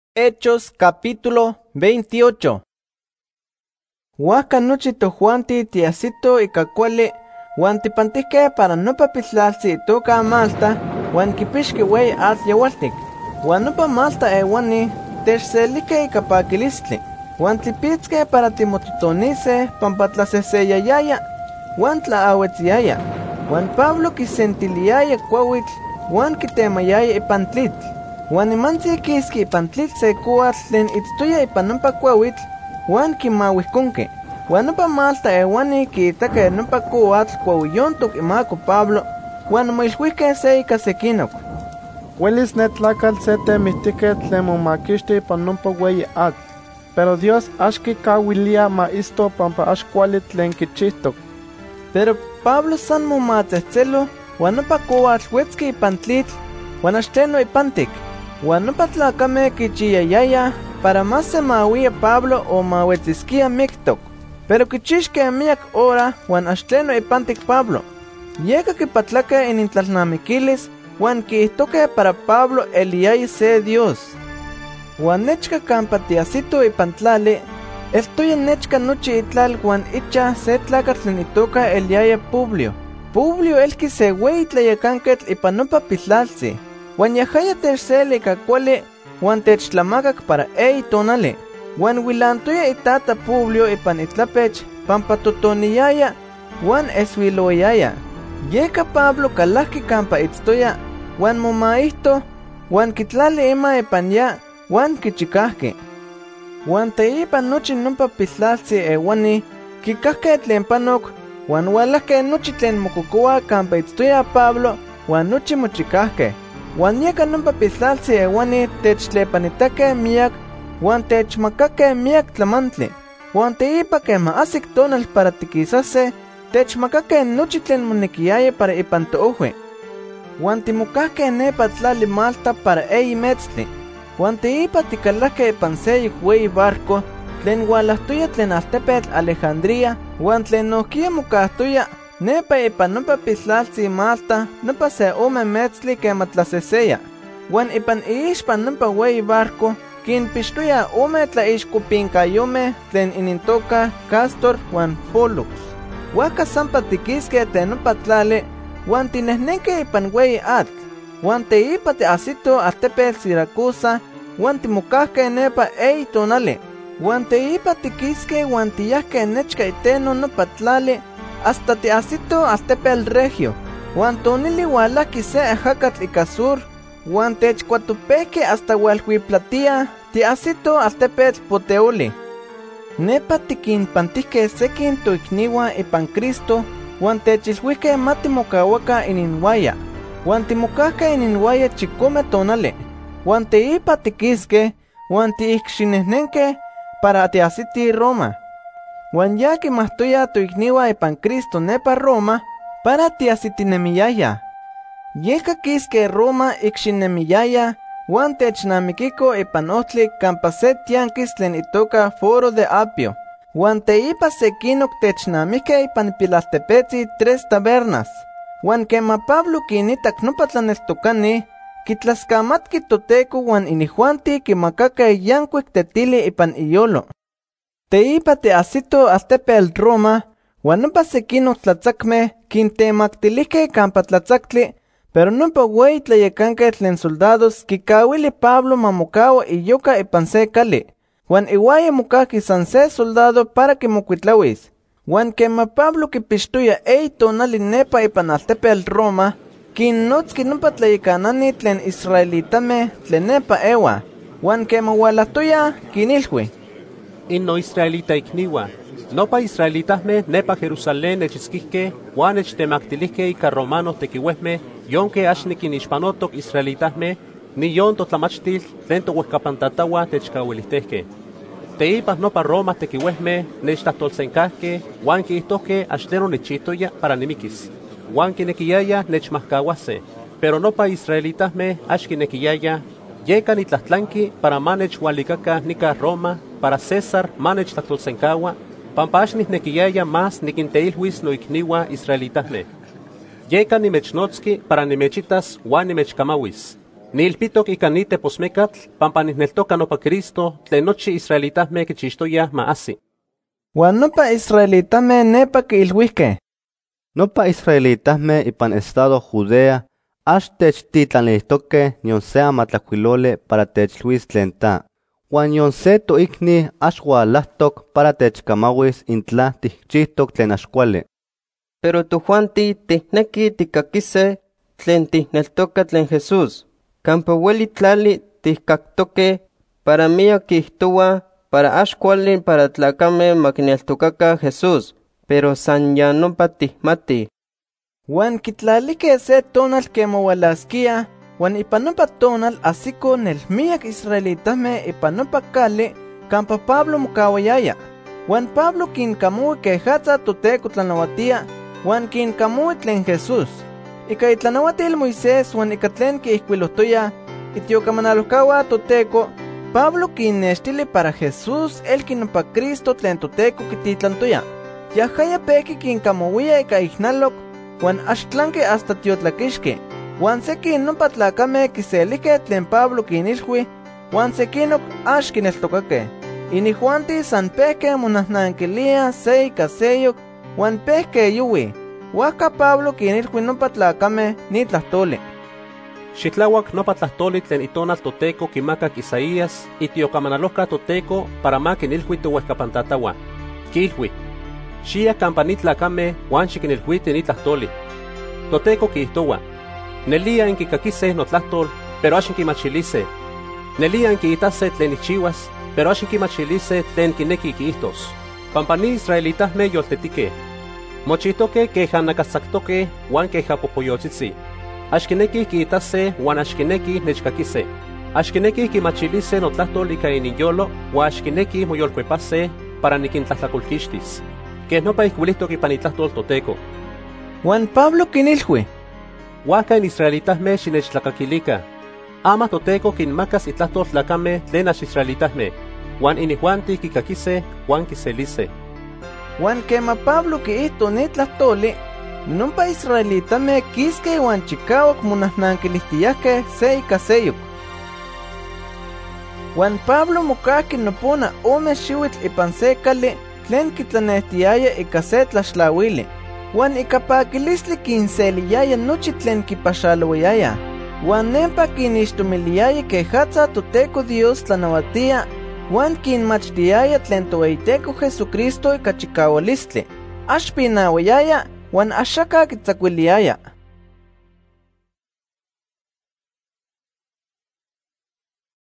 Hechos capítulo 28. Huaca nochi tojuanti tiasito ika kuali, huan tipantihke para nopa piltlaltzi itoka Malta, huan kipixki wei atl yawaltik. Huan nopa Malta ewani techselike ika pakilistli, huan tlipitzke para timototonise pampa tlaseseyayaya, huan tlaawetziaya. Huan Pablo kisentiliaya kuawitl, huan kitemayaya ipan tlitl. Huan nimantzi kiski ipan tlitl se kuatl tlen itztoya ipan nompa kuawitl, huan kimauihkonke. Huan nopa Malta ewani kiitake nopa kuatl kuawiyontok imako Pablo, huan moilhuihke se ika sekinok. Huelis netlakal se temihtiketl tlen momakixti ipan nompa weyi atl, pero Dios axkikawilia ma isto pampa axkuali tlen kichihtok. Pero Pablo san momatzehtselo, huan nopa kuatl wetzki ipan tlitl, huan axtleno ipantik. Huan nopa tlakame kichiyayaya para más se mauia Pablo o mauetziskia miktok. Pero kichixke miak hora huan axtleno ipantik Pablo. Yeka kipatlake inintlalnamikilis huan kiihtoke para Pablo eliaya se Dios. Huan nechka kampa tiasito ipan tlali, eltoya nechka nochi itlal huan icha se tlakatl tlen itoka eliaya Publio. Publio elki se wei tlayekanketl ipan nopa piltlaltzi. Huan yahaya techseli ika kuali, huan techtlamakak para eyi tonali. Huan wilantoya itata Publio ipan itlapech, pampa totoniyaya, huan eswiloyaya. Yeka Pablo kalahki kampa itztoya, huan momaihto, huan kitlali ima ipan ya, huan kichikahki. Huan teipan nochi nompa piltlaltzi ewani, kikahke tlen panok, huan ualahke nochi tlen mokokoa kampa itztoya Pablo, huan nochi mochikahke. Huan yeka nompa piltlaltzi ewani techtlepanitake miak, huan techmakake miak tlamantli. Huan teipa kema asik tonal para tikisase, techmakake nochi tlen monekiyaya para ipan toojui. Huan timokahke nepa tlali Malta para eyi metztli. Huan teipa tikalahke ipan seyik weyi barco, tlen ualahtoya tlen altepetl Alejandría, huan tlen nohkia mokahtoya nepa ipan nopa piltlaltzi Malta, nopa se ome metztli kema tlaseseya. Huan ipan iixpan nopa weyi barco, kinpixtoya ome tlaixkopinkayomeh tlen inintoka Castor huan Pollux. Huaka sampa tikiske tlen nopa tlali, huan tinehnenke ipan weyi atl. Huan teipa tiasito altepetl Siracusa, huan timokahke nepa eyi tonali. Huan teipa tikiske huan tiyahke nechka iteno nopa tlali, hasta tiasito altepetl Regio. Huan tonili ualahki se ajakatl ika sur, huan techkuatopehke hasta ualhuiplatia, tiasito altepetl Puteoli. Nepa tikinpantihke sekin toikniua ipan Cristo, huan techilhuihke ma timokauaka ininwaya. Huan timokahke ininwaya chikome tonali. Huan teipa tikiske, huan tiikxinehnenke para tiasiti Roma. Huan ya kimahtoya toikniua ipan Cristo nepa Roma, para tiasitinemiyaya. Yeka kiske Roma ikxinemiyaya, huan technamikiko ipan ohtli kampa se tianquis tlen itoka Foro de Apio. Huan teipa sekinok technamihke ipan pilaltepetzi 3 tabernas. Huan kema Pablo kinitak nopa tlaneltokani, kitlaskamatki Toteko huan inijuanti kimakake yankuik tetili ipan iyolo. Teipa tiasito altepetl Roma, huan nopa sekinok tlatzakmeh kintemaktilihke kampa tlatzaktli, pero nopa weyi tlayekanketl tlen soldados kikawili Pablo ma mokaua iyoka ipan se kali, huan iwaya mokahki san se soldado para kimokuitlauis. Huan kema Pablo kipixtoya eyi tonali nepa ipan altepetl Roma, kinnotski nopa tlayekanani tlen israelitameh tlen nepa ewa. Huan kema ualahtoya kinilhui: Inno israelita ikniua, nopa israelitahmeh nepa Jerusalén nechitzkihke, huan nechtemaktilihke ika romano tekiuehmeh, yonke axnikinixpanotok israelitahmeh, ni yon totlamachtil tlen towehkapantatahua techkawilihtekeh. Teipa nopa Roma tekiuehmeh nechtahtolsenkahke, huan kiihtohke axtleno nechihtoya para nimikis. Huan kinekiyaya nechmahkauase, pero nopa israelitahmeh axkinekiyaya, yeka nitlahtlanki para ma nechualikaka nika Roma, para César ma nechtlahtolsenkaua, pampa axnihnekiyaya más nikinteilhuis noikniua israelitahmeh. Yeka nimechnotski para nimechitas huan nimechkamauis. Nilpitok ikanite posmecatl, pampa nisneltoca nopa Cristo, tlen nochi israelitahme kichixtoya maasi. Huan nopa israelitahme nepa kiilhuihkeh: Nopa israelitahme ipan estado Judea, ax techtitlaniltoque nion se amatlacuilole para techluis tlen ta. Huan nion se toicni ax hualahtoc para techkamauis intla tichihtoc tlen ax kuali. Pero tojuanti tihneki tikakise tlen tihneltoka tlen Jesús. Campa hueli tlali tihkaktoke para miak kihtowa para ax kuali para tlakame makineltokaka Jesús, pero san ya nopa tihmati. Huan kitlalikeh se tonal kemowalaskia, huan ipan nopa tonal asiko nelmiak israelitahme ipan nopa kali campa Pablo mokawayaya. Huan Pablo kinkamui kehatza Toteco tlanawatia, huan kinkamui tlen Jesús. Ika itlanawatil Moisés huan ika tlen kiihkuilohtoya itiokamanalojkaua Toteco, Pablo kinnextili para Jesús elki nopa Cristo tlen Toteco kititlantoya. Yahaya peki kinkamouia ika ihnalok, huan axtlanki hasta tiotlakixki. Huan sekin nopa tlakame kiselike tlen Pablo kinilhui, huan sekinok ax kineltokake. Inijuanti san pehke monahnankiliah se ika seyok, huan pehke yuwi. Huajka Pablo kinilhui nopa tlakame ni tlahtoli: Xitlawak nopa tlahtoli tlen itonal Toteco kimakak Isaías, itiokamanalojka Toteco para ma kinilhui towehkapantatahua. Kilhui: Xia campa ni tlakame huan xikinilhuiti ni tlahtoli. Toteco kihtowa: Nelia inkikakise notlahtol, pero ax inkimachilise. Nelia inkiitase tlen nikchiuas, pero ax inkimachilise tlen kineki kiihtos. Pampa ni israelitahme yoltetike. Mochihtoke keja nakastzaktoke huan keja popoyotzitzi. Ax kineki kiitase huan ax kineki nechkakise. Ax kineki kimachilise notlahtol ika ininyolo huan ax kineki moyolkuepase para nikintlahtlakolkixtis. Keh nopa ihkuilihtok ipan itlahtol Toteco. Huan Pablo kinilhui: Huajka in israelitahme xinechtlakakilika. Ama Toteco kinmakas itlahtol tlakame tlen ax israelitahme, huan inijuanti kikakise huan kiselise. Huan kema Pablo kiihto ni tlahtoli, nompa israelitahme kiske huan chikawak monahnankilijtiyahkeh se ika seyok. Huan Pablo mokahki nopona ome xiuitl ipan se kali tlen kitlanehtiaya ika se tlaxtlauili. Huan ika pakilistli kinseliyaya nochi tlen kipaxalowayaya. Huan nempa kinixtomiliaya kehatza Toteco Dios tlanawatia, huan kinmachtiaya tlen Toeiteco Jesucristo ika chikawalistli. Ax pinawayaya huan axaka kitzakuiliaya.